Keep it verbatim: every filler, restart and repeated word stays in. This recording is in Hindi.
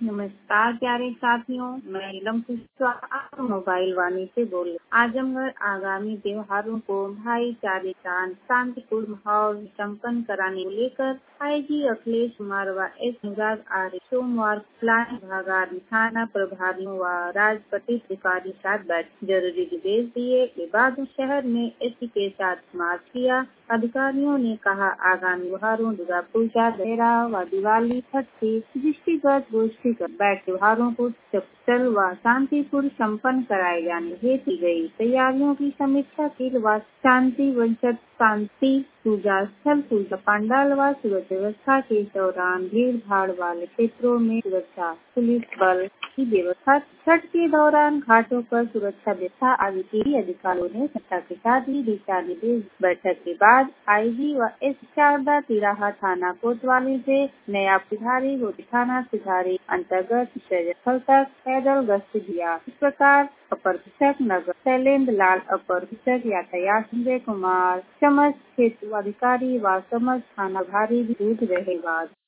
नमस्कार प्यारे साथियों, मैं नीलम कुशवाहा मोबाइल वाणी से बोल रही हूँ। आजमगढ़ आगामी त्योहारों को भाईचारे का शांतिपूर्ण माहौल संपन्न कराने को लेकर आईजी अखिलेश कुमार व एस अनुराग आर्य सोमवार फ्लाइंग विभाग थाना प्रभारियों व राजपत्रित अधिकारी साथ बैठक जरूरी निर्देश दिए के बाद शहर में एसपी के साथ मार्च किया। अधिकारियों ने कहा आगामी त्योहारों दुर्गा पूजा, दशहरा व दिवाली छठ के दृष्टिगत गोष्ठी कर बैठ त्योहारों को सफल व शांतिपूर्ण संपन्न कराए जाने हेतु की गई तैयारियों की समीक्षा के बाद शांति वंशत शांति पूजा स्थल पूजा पंडाल व सुरक्षा व्यवस्था के दौरान भीड़ भाड़ वाले क्षेत्रों में सुरक्षा पुलिस बल की व्यवस्था, छठ के दौरान घाटों पर सुरक्षा व्यवस्था आदि के अधिकारियों ने सत्ता के साथ ही दिशा निर्देश। बैठक के बाद आईजी व एस शारदा तिराहा थाना कोतवाली से नया सुधारी गोटी थाना सुधारी अंतर्गत स्थल तक पैदल गश्त दिया। इस प्रकार अपर शिक्षक नगर शैलेंद्र लाल, अपर शिक्षक यातायात संजय कुमार, समस्त क्षेत्र अधिकारी व समस्त थाना भारी भी रहे।